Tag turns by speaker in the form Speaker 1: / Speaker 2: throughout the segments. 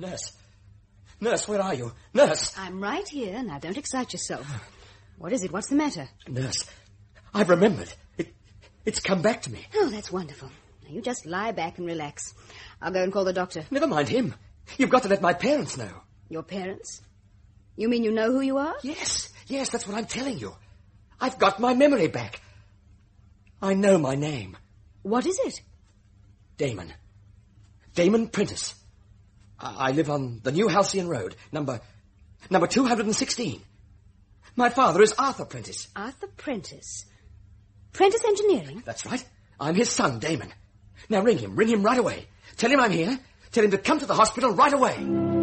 Speaker 1: Nurse. Nurse, where are you? Nurse!
Speaker 2: I'm right here. Now, don't excite yourself. What is it? What's the matter?
Speaker 1: Nurse, I've remembered. It's come back to me.
Speaker 2: Oh, that's wonderful. Now, you just lie back and relax. I'll go and call the doctor.
Speaker 1: Never mind him. You've got to let my parents know.
Speaker 2: Your parents? You mean you know who you are?
Speaker 1: Yes, that's what I'm telling you. I've got my memory back. I know my name.
Speaker 2: What is it?
Speaker 1: Damon. Damon Prentice. I live on the New Halcyon Road, number 216. My father is Arthur Prentice.
Speaker 2: Arthur Prentice? Prentice Engineering?
Speaker 1: That's right. I'm his son, Damon. Now ring him right away. Tell him I'm here. Tell him to come to the hospital right away.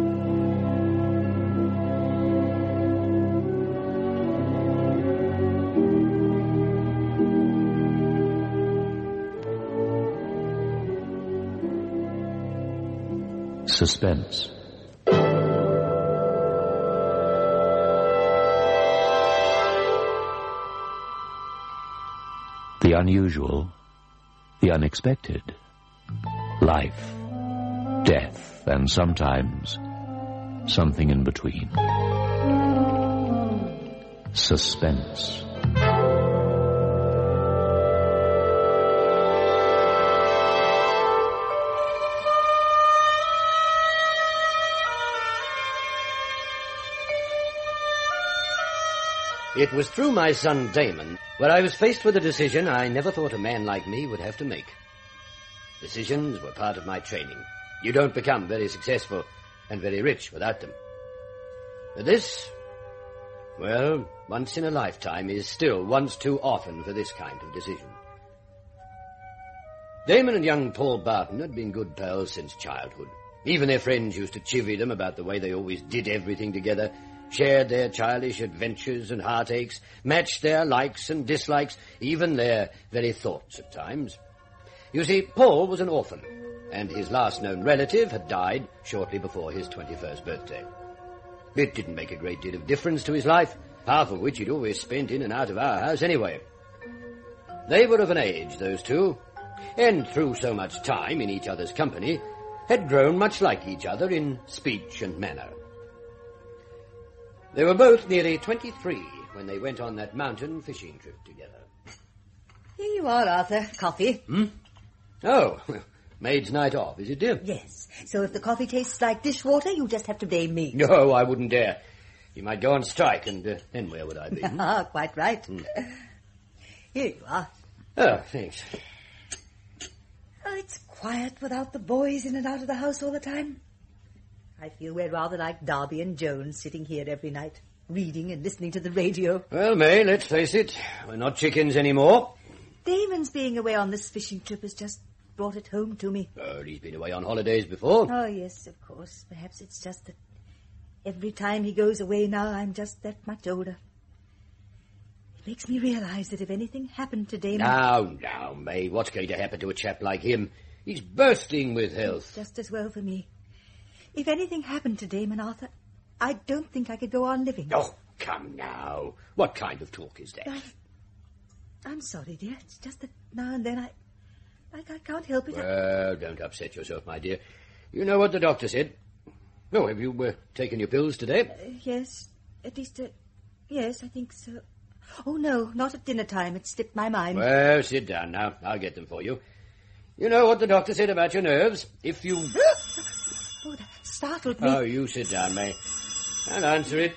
Speaker 3: Suspense. The unusual, the unexpected, life, death, and sometimes something in between. Suspense.
Speaker 4: It was through my son Damon where I was faced with a decision I never thought a man like me would have to make. Decisions were part of my training. You don't become very successful and very rich without them. But this, well, once in a lifetime is still once too often for this kind of decision. Damon and young Paul Barton had been good pals since childhood. Even their friends used to chivvy them about the way they always did everything together, shared their childish adventures and heartaches, matched their likes and dislikes, even their very thoughts at times. You see, Paul was an orphan, and his last known relative had died shortly before his 21st birthday. It didn't make a great deal of difference to his life, half of which he'd always spent in and out of our house anyway. They were of an age, those two, and through so much time in each other's company, had grown much like each other in speech and manner. They were both nearly 23 when they went on that mountain fishing trip together.
Speaker 5: Here you are, Arthur. Coffee.
Speaker 4: Oh, maid's night off, is it, dear?
Speaker 5: Yes. So if the coffee tastes like dishwater, you just have to blame me.
Speaker 4: No, I wouldn't dare. You might go on strike, and then where would I be?
Speaker 5: Ah, quite right. Here you are.
Speaker 4: Oh, thanks.
Speaker 5: Oh, it's quiet without the boys in and out of the house all the time. I feel we're rather like Darby and Jones sitting here every night, reading and listening to the radio.
Speaker 4: Well, May, let's face it, we're not chickens anymore.
Speaker 5: Damon's being away on this fishing trip has just brought it home to me.
Speaker 4: Oh, he's been away on holidays before.
Speaker 5: Oh, yes, of course. Perhaps it's just that every time he goes away now, I'm just that much older. It makes me realize that if anything happened to Damon...
Speaker 4: Now, May, what's going to happen to a chap like him? He's bursting with health.
Speaker 5: It's just as well for me. If anything happened to Damon, Arthur, I don't think I could go on living.
Speaker 4: Oh, come now. What kind of talk is that?
Speaker 5: I'm sorry, dear. It's just that now and then I can't help it.
Speaker 4: Well, don't upset yourself, my dear. You know what the doctor said. Oh, have you taken your pills today?
Speaker 5: Yes, at least, yes, I think so. Oh, no, not at dinner time. It slipped my mind.
Speaker 4: Well, sit down now. I'll get them for you. You know what the doctor said about your nerves? If you...
Speaker 5: Oh, that startled me.
Speaker 4: Oh, you sit down, May. I'll answer it.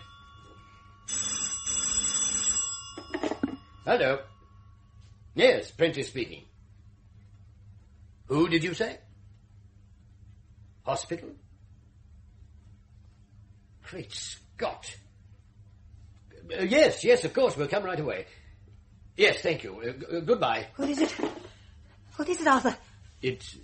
Speaker 4: Hello. Yes, Prentice speaking. Who did you say? Hospital? Great Scott. Yes, of course. We'll come right away. Yes, thank you. Goodbye.
Speaker 5: What is it? What is it, Arthur?
Speaker 4: It's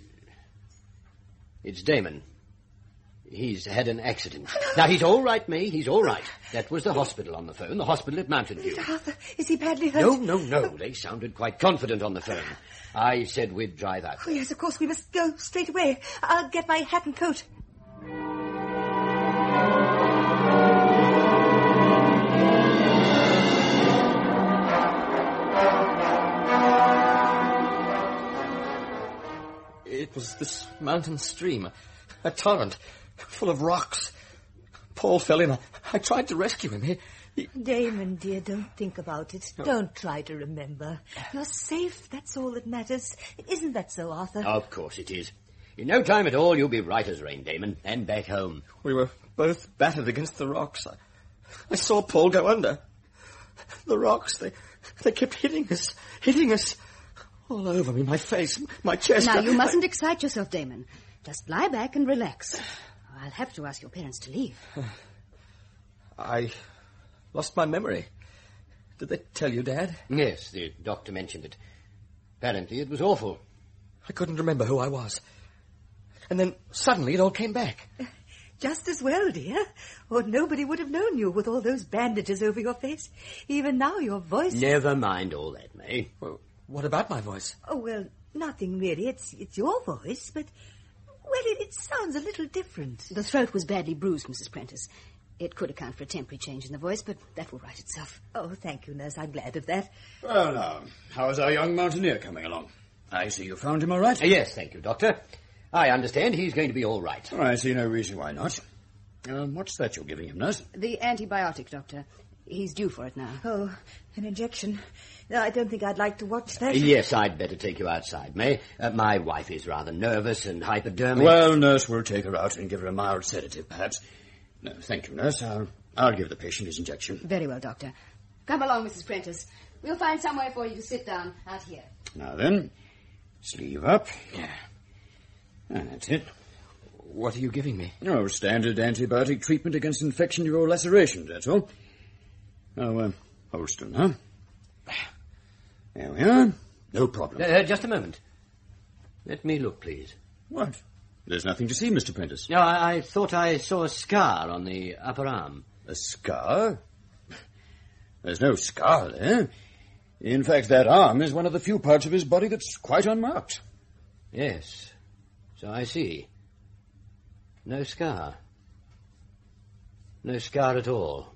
Speaker 4: Damon. He's had an accident. Now, he's all right, May. He's all right. That was the hospital on the phone, the hospital at Mountain View.
Speaker 5: Arthur, is he badly hurt?
Speaker 4: No. They sounded quite confident on the phone. I said we'd drive out.
Speaker 5: Oh, yes, of course. We must go straight away. I'll get my hat and coat.
Speaker 1: It was this mountain stream, a torrent, full of rocks. Paul fell in. I tried to rescue him.
Speaker 5: Damon, dear, don't think about it. No. Don't try to remember. You're safe, that's all that matters. Isn't that so, Arthur?
Speaker 4: Of course it is. In no time at all, you'll be right as rain, Damon, and back home.
Speaker 1: We were both battered against the rocks. I saw Paul go under. The rocks, they kept hitting us. All over me, my face, my chest.
Speaker 2: Now, you mustn't excite yourself, Damon. Just lie back and relax. I'll have to ask your parents to leave.
Speaker 1: I lost my memory. Did they tell you, Dad?
Speaker 4: Yes, the doctor mentioned it. Apparently it was awful.
Speaker 1: I couldn't remember who I was. And then suddenly it all came back.
Speaker 5: Just as well, dear. Or nobody would have known you with all those bandages over your face. Even now your voice...
Speaker 4: Never mind all that, May.
Speaker 1: Well, what about my voice?
Speaker 5: Oh, well, nothing really. It's your voice, but... Well, it sounds a little different.
Speaker 2: The throat was badly bruised, Mrs. Prentice. It could account for a temporary change in the voice, but that will right itself.
Speaker 5: Oh, thank you, nurse. I'm glad of that.
Speaker 6: Well, now, how's our young mountaineer coming along? I see you found him all right.
Speaker 4: Yes, thank you, Doctor. I understand he's going to be all right.
Speaker 6: Oh, I see no reason why not. What's that you're giving him, nurse?
Speaker 2: The antibiotic, Doctor. He's due for it now.
Speaker 5: Oh, an injection. No, I don't think I'd like to watch that.
Speaker 4: Yes, I'd better take you outside, May. My wife is rather nervous and hypodermic.
Speaker 6: Well, nurse, we'll take her out and give her a mild sedative, perhaps. No, thank you, nurse. I'll give the patient his injection.
Speaker 2: Very well, Doctor. Come along, Mrs. Prentice. We'll find somewhere for you to sit down out here.
Speaker 6: Now then, sleeve up. Yeah. That's it.
Speaker 1: What are you giving me?
Speaker 6: Oh, standard antibiotic treatment against infection of your lacerations, that's all. Oh, hold still now. There we are. No problem.
Speaker 4: Just a moment. Let me look, please.
Speaker 6: What? There's nothing to see, Mr. Prentice.
Speaker 4: No, I thought I saw a scar on the upper arm.
Speaker 6: A scar? There's no scar there. In fact, that arm is one of the few parts of his body that's quite unmarked.
Speaker 4: Yes. So I see. No scar. No scar at all.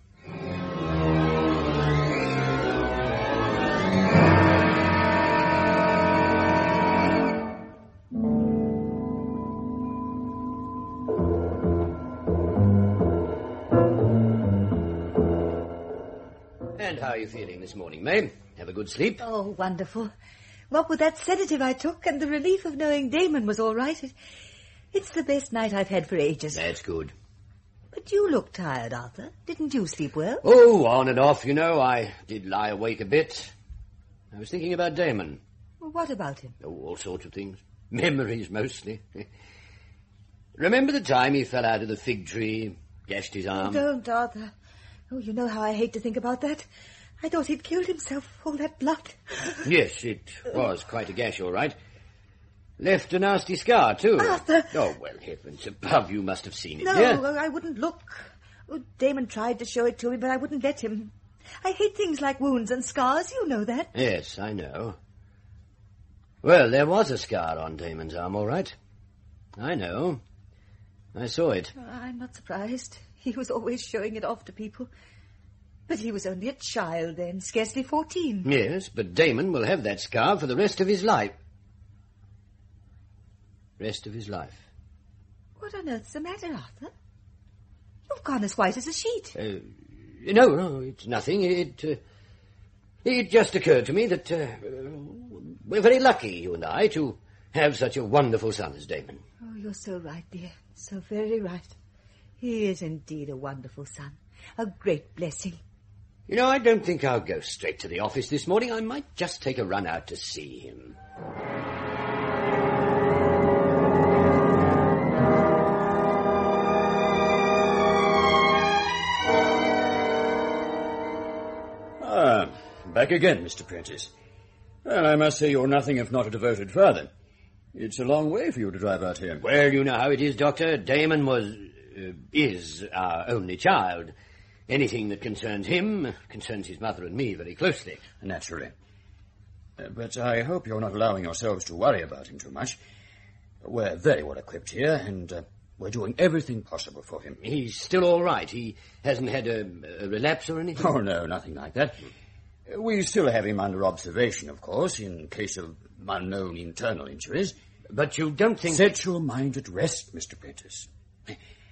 Speaker 4: And how are you feeling this morning, May? Have a good sleep?
Speaker 5: Oh, wonderful. What with that sedative I took and the relief of knowing Damon was all right, it's the best night I've had for ages.
Speaker 4: That's good.
Speaker 5: But you look tired, Arthur. Didn't you sleep well?
Speaker 4: Oh, on and off, you know. I did lie awake a bit. I was thinking about Damon.
Speaker 5: Well, what about him?
Speaker 4: Oh, all sorts of things. Memories, mostly. Remember the time he fell out of the fig tree, gashed his arm?
Speaker 5: Oh, don't, Arthur. Oh, you know how I hate to think about that. I thought he'd killed himself, all that blood.
Speaker 4: Yes, it was quite a gash, all right. Left a nasty scar, too.
Speaker 5: Arthur!
Speaker 4: Oh, well, heavens above, you must have seen it,
Speaker 5: No,
Speaker 4: yeah?
Speaker 5: I wouldn't look. Oh, Damon tried to show it to me, but I wouldn't let him. I hate things like wounds and scars, you know that.
Speaker 4: Yes, I know. Well, there was a scar on Damon's arm, all right. I know. I saw it.
Speaker 5: I'm not surprised. He was always showing it off to people. But he was only a child then, scarcely 14.
Speaker 4: Yes, but Damon will have that scar for the rest of his life. Rest of his life.
Speaker 5: What on earth's the matter, Arthur? You've gone as white as a sheet.
Speaker 4: No, it's nothing. It just occurred to me that we're very lucky, you and I, to have such a wonderful son as Damon.
Speaker 5: Oh, you're so right, dear. So very right. He is indeed a wonderful son. A great blessing.
Speaker 4: You know, I don't think I'll go straight to the office this morning. I might just take a run out to see him.
Speaker 6: Back again, Mr. Prentice. Well, I must say you're nothing if not a devoted father. It's a long way for you to drive out here.
Speaker 4: Well, you know how it is, Doctor. Damon is our only child. Anything that concerns him concerns his mother and me very closely.
Speaker 6: Naturally. But I hope you're not allowing yourselves to worry about him too much. We're very well equipped here, and we're doing everything possible for him.
Speaker 4: He's still all right. He hasn't had a relapse or anything?
Speaker 6: Oh, no, nothing like that. We still have him under observation, of course, in case of unknown internal injuries.
Speaker 4: But you don't think...
Speaker 6: Set your mind at rest, Mr. Prentice.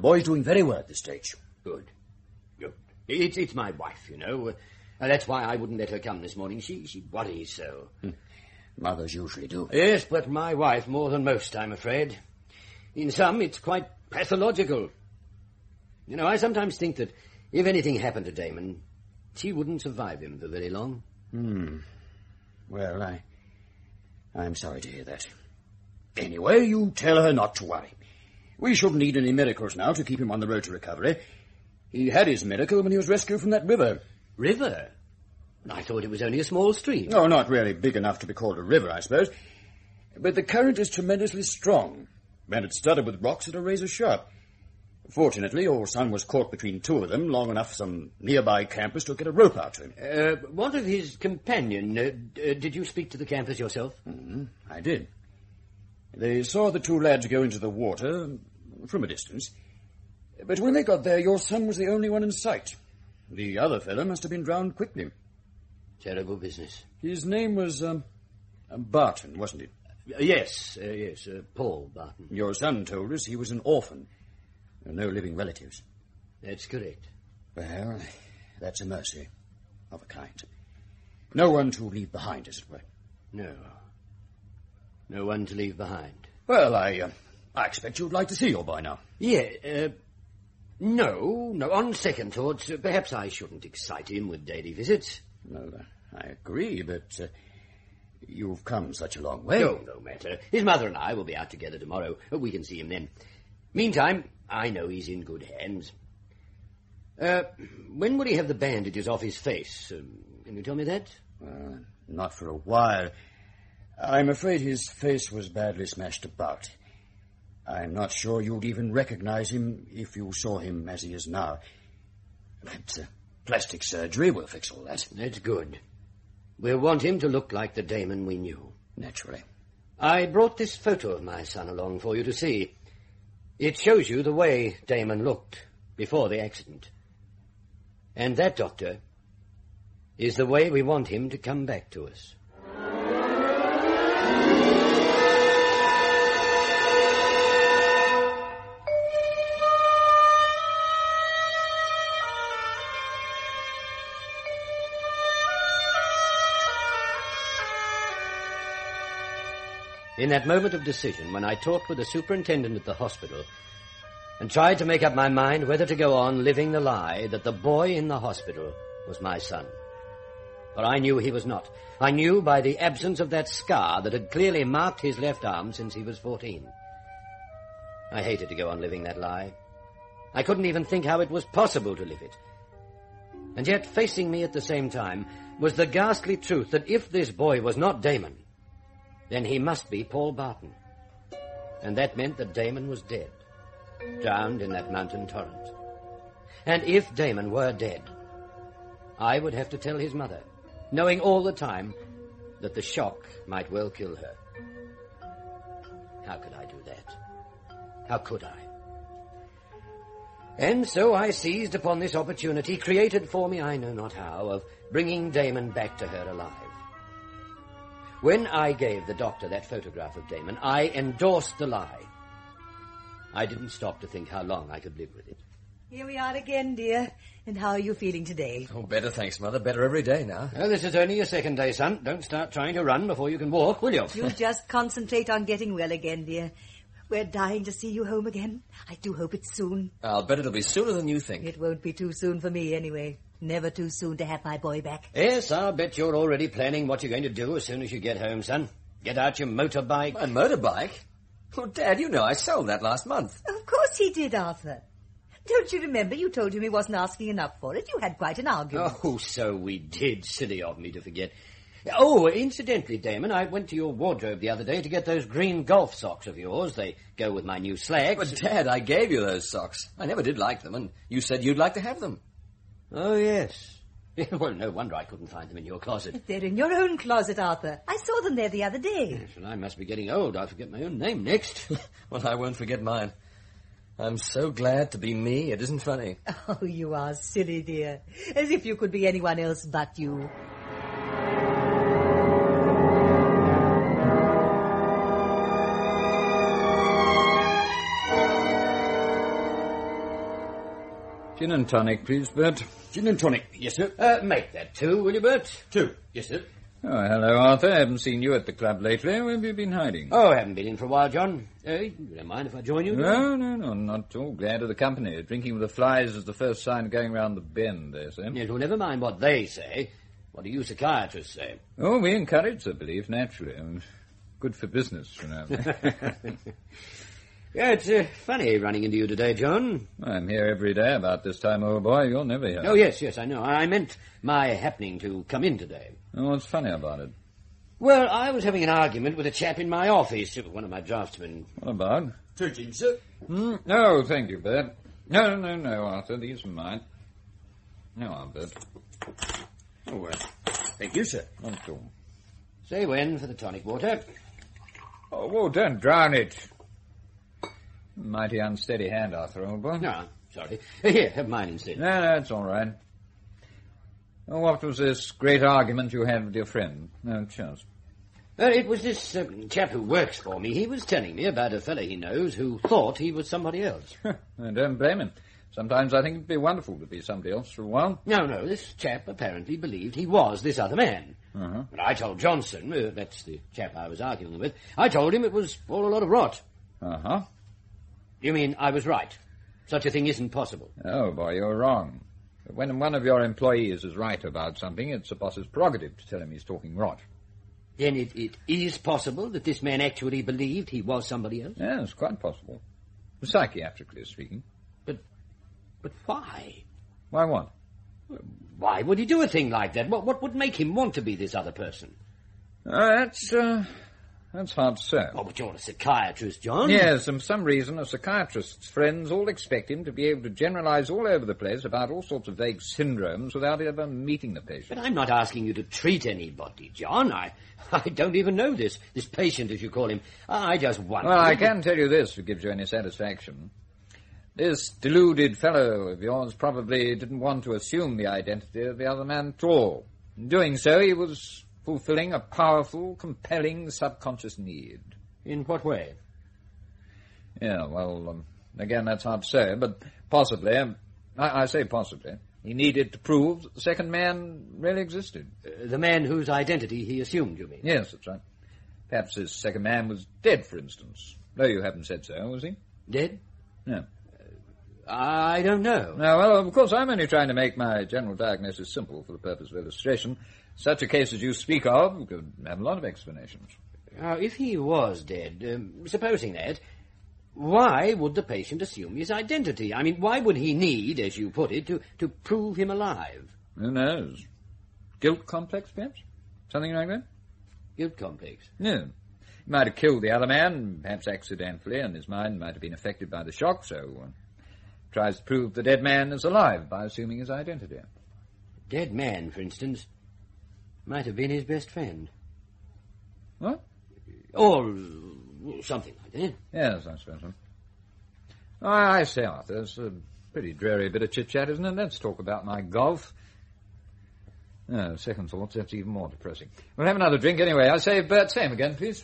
Speaker 6: boy's doing very well at this stage.
Speaker 4: Good. Good. It's my wife, you know. That's why I wouldn't let her come this morning. She worries so.
Speaker 6: Mothers usually do.
Speaker 4: Yes, but my wife more than most, I'm afraid. In some, it's quite pathological. You know, I sometimes think that if anything happened to Damon, she wouldn't survive him for very long.
Speaker 6: Well, I'm sorry to hear that. Anyway, you tell her not to worry. We shouldn't need any miracles now to keep him on the road to recovery. He had his miracle when he was rescued from that river.
Speaker 4: River? I thought it was only a small stream.
Speaker 6: No, not really big enough to be called a river, I suppose. But the current is tremendously strong, and it's studded with rocks that are razor sharp. Fortunately, your son was caught between two of them long enough some nearby campers to get a rope out to him.
Speaker 4: What of his companion? Did you speak to the campers yourself?
Speaker 6: I did. They saw the two lads go into the water from a distance. But when they got there, your son was the only one in sight. The other fellow must have been drowned quickly.
Speaker 4: Terrible business.
Speaker 6: His name was Barton, wasn't it?
Speaker 4: Yes, Paul Barton.
Speaker 6: Your son told us he was an orphan. No living relatives.
Speaker 4: That's correct.
Speaker 6: Well, that's a mercy of a kind. No one to leave behind, as it were.
Speaker 4: No. No one to leave behind.
Speaker 6: Well, I expect you'd like to see your boy now.
Speaker 4: Yeah, no. On second thoughts, perhaps I shouldn't excite him with daily visits.
Speaker 6: No, I agree, but you've come such a long way.
Speaker 4: Oh, no matter. His mother and I will be out together tomorrow. We can see him then. Meantime, I know he's in good hands. When would he have the bandages off his face? Can you tell me that?
Speaker 6: Not for a while. I'm afraid his face was badly smashed about. I'm not sure you'd even recognize him if you saw him as he is now. But plastic surgery will fix all that.
Speaker 4: That's good. We'll want him to look like the Damon we knew.
Speaker 6: Naturally.
Speaker 4: I brought this photo of my son along for you to see. It shows you the way Damon looked before the accident. And that, Doctor, is the way we want him to come back to us. In that moment of decision, when I talked with the superintendent at the hospital and tried to make up my mind whether to go on living the lie that the boy in the hospital was my son. But I knew he was not. I knew by the absence of that scar that had clearly marked his left arm since he was 14. I hated to go on living that lie. I couldn't even think how it was possible to live it. And yet, facing me at the same time was the ghastly truth that if this boy was not Damon, then he must be Paul Barton. And that meant that Damon was dead, drowned in that mountain torrent. And if Damon were dead, I would have to tell his mother, knowing all the time that the shock might well kill her. How could I do that? How could I? And so I seized upon this opportunity, created for me I know not how, of bringing Damon back to her alive. When I gave the doctor that photograph of Damon, I endorsed the lie. I didn't stop to think how long I could live with it.
Speaker 5: Here we are again, dear. And how are you feeling today?
Speaker 1: Oh, better, thanks, Mother. Better every day now.
Speaker 4: Well, this is only your second day, son. Don't start trying to run before you can walk, will you?
Speaker 5: You just concentrate on getting well again, dear. We're dying to see you home again. I do hope it's soon.
Speaker 1: I'll bet it'll be sooner than you think.
Speaker 5: It won't be too soon for me, anyway. Never too soon to have my boy back.
Speaker 4: Yes, I'll bet you're already planning what you're going to do as soon as you get home, son. Get out your motorbike.
Speaker 1: My motorbike? Oh, Dad, you know I sold that last month.
Speaker 5: Of course he did, Arthur. Don't you remember you told him he wasn't asking enough for it? You had quite an argument.
Speaker 4: Oh, so we did. Silly of me to forget. Oh, incidentally, Damon, I went to your wardrobe the other day to get those green golf socks of yours. They go with my new slacks.
Speaker 1: But, Dad, I gave you those socks. I never did like them, and you said you'd like to have them.
Speaker 4: Oh, yes. Well, no wonder I couldn't find them in your closet.
Speaker 5: They're in your own closet, Arthur. I saw them there the other day.
Speaker 4: Yes, well, I must be getting old. I'll forget my own name next.
Speaker 1: Well, I won't forget mine. I'm so glad to be me, it isn't funny.
Speaker 5: Oh, you are silly, dear. As if you could be anyone else but you.
Speaker 7: Gin and tonic, please, Bert.
Speaker 6: Gin and tonic. Yes, sir.
Speaker 4: Make that 2, will you, Bert?
Speaker 6: 2. Yes, sir.
Speaker 7: Oh, hello, Arthur. I haven't seen you at the club lately. Where have you been hiding?
Speaker 4: Oh, I haven't been in for a while, John. You don't mind if I join you?
Speaker 7: No, not at all. Glad of the company. Drinking with the flies is the first sign of going round the bend, they say.
Speaker 4: Yes, well, never mind what they say. What do you psychiatrists say?
Speaker 7: Oh, we encourage the belief, naturally. Good for business, you know.
Speaker 4: Yeah, it's funny running into you today, John.
Speaker 7: I'm here every day about this time, old boy. You're never here.
Speaker 4: Oh, yes, I know. I meant my happening to come in today.
Speaker 7: Oh, what's funny about it?
Speaker 4: Well, I was having an argument with a chap in my office, one of my draftsmen.
Speaker 7: What about?
Speaker 6: 2 gins, sir.
Speaker 7: No, thank you, Bert. No, Arthur. These are mine. No, Bert.
Speaker 6: Oh, thank you, sir.
Speaker 7: Not at all.
Speaker 4: Say when for the tonic water.
Speaker 7: Oh, well, don't drown it. Mighty unsteady hand, Arthur, old boy.
Speaker 4: No, sorry. Here, have mine instead.
Speaker 7: No, that's all right. Oh, what was this great argument you had with your friend? No, cheers.
Speaker 4: It was this chap who works for me. He was telling me about a fellow he knows who thought he was somebody else.
Speaker 7: I don't blame him. Sometimes I think it'd be wonderful to be somebody else for a while.
Speaker 4: No, this chap apparently believed he was this other man.
Speaker 7: Uh-huh.
Speaker 4: But I told Johnson, that's the chap I was arguing with, I told him it was all a lot of rot.
Speaker 7: Uh-huh.
Speaker 4: You mean I was right? Such a thing isn't possible.
Speaker 7: Oh, boy, you're wrong. When one of your employees is right about something, it's the boss's prerogative to tell him he's talking rot.
Speaker 4: Then it is possible that this man actually believed he was somebody else?
Speaker 7: Yes, quite possible. Psychiatrically speaking.
Speaker 4: But why?
Speaker 7: Why what?
Speaker 4: Why would he do a thing like that? What would make him want to be this other person?
Speaker 7: That's hard to say.
Speaker 4: Oh, but you're a psychiatrist, John.
Speaker 7: Yes, and for some reason a psychiatrist's friends all expect him to be able to generalize all over the place about all sorts of vague syndromes without ever meeting the patient.
Speaker 4: But I'm not asking you to treat anybody, John. I don't even know this patient, as you call him. I just wonder...
Speaker 7: Well, I can tell you this, if it gives you any satisfaction. This deluded fellow of yours probably didn't want to assume the identity of the other man at all. In doing so, he was fulfilling a powerful, compelling subconscious need.
Speaker 4: In what way?
Speaker 7: Yeah, well, again, that's hard to say, but possibly, I say possibly, he needed to prove that the second man really existed.
Speaker 4: The man whose identity he assumed, you mean?
Speaker 7: Yes, that's right. Perhaps this second man was dead, for instance. Though you haven't said so, was he?
Speaker 4: Dead?
Speaker 7: No.
Speaker 4: I don't know.
Speaker 7: No, well, of course, I'm only trying to make my general diagnosis simple for the purpose of illustration. Such a case as you speak of could have a lot of explanations.
Speaker 4: If he was dead, supposing that, why would the patient assume his identity? I mean, why would he need, as you put it, to prove him alive?
Speaker 7: Who knows? Guilt complex, perhaps? Something like that?
Speaker 4: Guilt complex?
Speaker 7: No. He might have killed the other man, perhaps accidentally, and his mind might have been affected by the shock, so tries to prove the dead man is alive by assuming his identity.
Speaker 4: Dead man, for instance, might have been his best friend.
Speaker 7: What?
Speaker 4: Or something like that.
Speaker 7: Yes, I suppose so. I say, Arthur, it's a pretty dreary bit of chit-chat, isn't it? Let's talk about my golf. No, second thoughts, that's even more depressing. We'll have another drink anyway. I say, Bert, same again, please.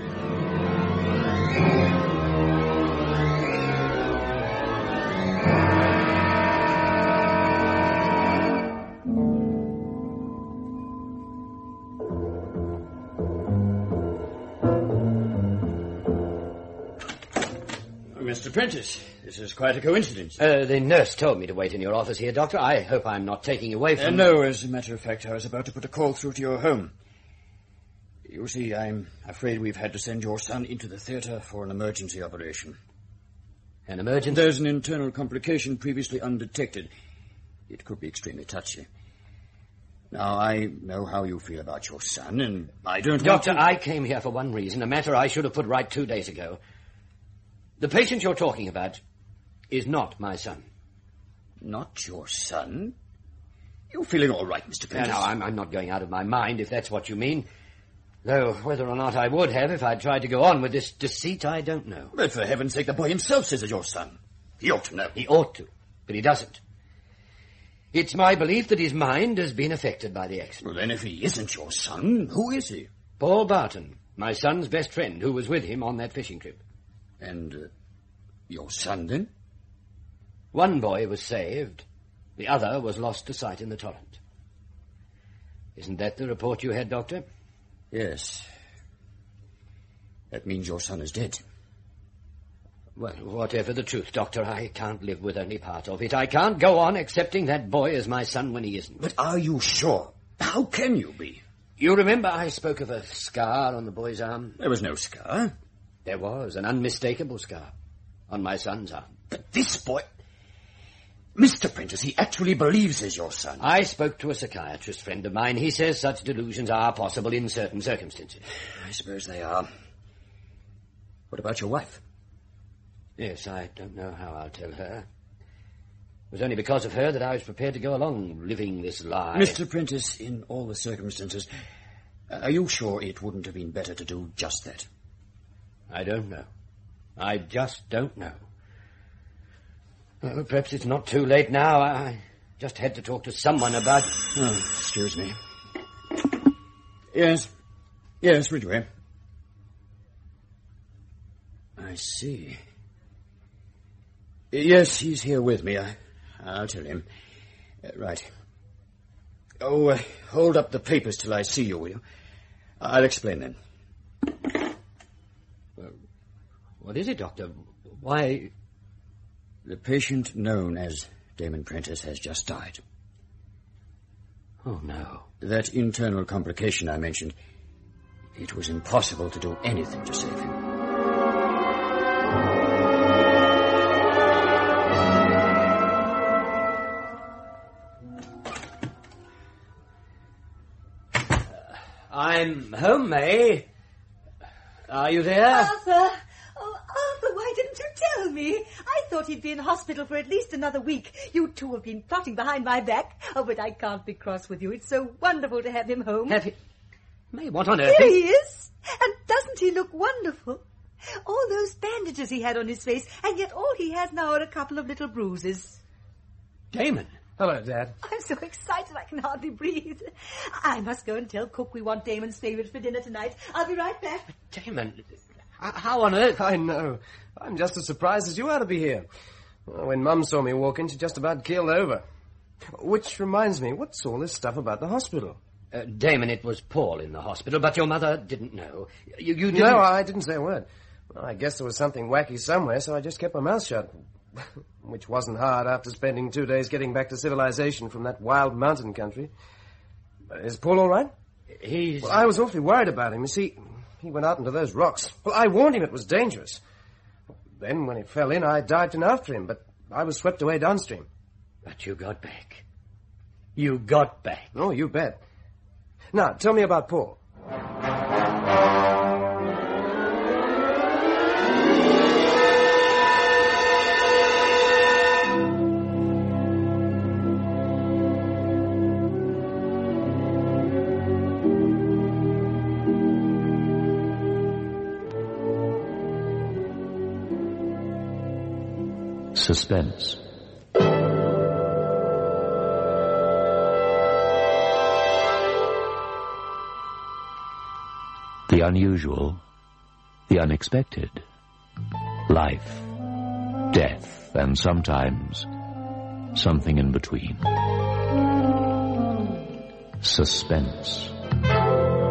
Speaker 6: Mr. Prentice, this is quite a coincidence.
Speaker 4: The nurse told me to wait in your office here, Doctor. I hope I'm not taking away from...
Speaker 6: No, as a matter of fact, I was about to put a call through to your home. You see, I'm afraid we've had to send your son into the theatre for an emergency operation.
Speaker 4: An emergency?
Speaker 6: There's an internal complication previously undetected. It could be extremely touchy. Now, I know how you feel about your son, and I don't
Speaker 4: Doctor,
Speaker 6: want to...
Speaker 4: I came here for one reason, a matter I should have put right 2 days ago. The patient you're talking about is not my son.
Speaker 6: Not your son? You're feeling all right, Mr. Prentice.
Speaker 4: No, I'm not going out of my mind, if that's what you mean. Though whether or not I would have if I'd tried to go on with this deceit, I don't know.
Speaker 6: But for heaven's sake, the boy himself says it's your son. He ought to know.
Speaker 4: He ought to, but he doesn't. It's my belief that his mind has been affected by the accident.
Speaker 6: Well, then if he isn't your son, who is he?
Speaker 4: Paul Barton, my son's best friend, who was with him on that fishing trip.
Speaker 6: And your son, then?
Speaker 4: One boy was saved. The other was lost to sight in the torrent. Isn't that the report you had, Doctor?
Speaker 6: Yes. That means your son is dead.
Speaker 4: Well, whatever the truth, Doctor, I can't live with only part of it. I can't go on accepting that boy as my son when he isn't.
Speaker 6: But are you sure? How can you be?
Speaker 4: You remember I spoke of a scar on the boy's arm?
Speaker 6: There was no scar.
Speaker 4: There was, an unmistakable scar on my son's arm.
Speaker 6: But this boy... Mr. Prentice, he actually believes he's your son.
Speaker 4: I spoke to a psychiatrist friend of mine. He says such delusions are possible in certain circumstances.
Speaker 6: I suppose they are. What about your wife?
Speaker 4: Yes, I don't know how I'll tell her. It was only because of her that I was prepared to go along living this lie.
Speaker 6: Mr. Prentice, in all the circumstances, are you sure it wouldn't have been better to do just that?
Speaker 4: I don't know. I just don't know. Well, perhaps it's not too late now. I just had to talk to someone about...
Speaker 6: Oh, excuse me. Yes. Yes, Ridgway. I see. Yes, he's here with me. I'll tell him. Right. Oh, hold up the papers till I see you, will you? I'll explain then.
Speaker 4: Well, what is it, Doctor? Why...
Speaker 6: The patient known as Damon Prentice has just died.
Speaker 4: Oh, no.
Speaker 6: That internal complication I mentioned, it was impossible to do anything to save him.
Speaker 4: I'm home, May. Are you there?
Speaker 5: Arthur! Oh, Arthur, why didn't you tell me? I thought he'd be in hospital for at least another week. You two have been plotting behind my back. Oh, but I can't be cross with you. It's so wonderful to have him home.
Speaker 4: Have you... May, what on earth...
Speaker 5: Here he is. And doesn't he look wonderful? All those bandages he had on his face, and yet all he has now are a couple of little bruises.
Speaker 4: Damon.
Speaker 1: Hello, Dad.
Speaker 5: I'm so excited I can hardly breathe. I must go and tell Cook we want Damon's favourite for dinner tonight. I'll be right back.
Speaker 4: Damon, how on earth...
Speaker 1: I know. I'm just as surprised as you are to be here. When Mum saw me walk in, she just about keeled over. Which reminds me, what's all this stuff about the hospital?
Speaker 4: Damon, it was Paul in the hospital, but your mother didn't know. You didn't...
Speaker 1: No, I didn't say a word. Well, I guess there was something wacky somewhere, so I just kept my mouth shut. Which wasn't hard after spending 2 days getting back to civilization from that wild mountain country. Is Paul all right?
Speaker 4: He's...
Speaker 1: Well, I was awfully worried about him. You see, he went out into those rocks. Well, I warned him it was dangerous. Then, when he fell in, I dived in after him, but I was swept away downstream.
Speaker 4: But you got back. You got back.
Speaker 1: Oh, you bet. Now, tell me about Paul.
Speaker 3: Suspense. The unusual, the unexpected. Life, death, and sometimes something in between. Suspense.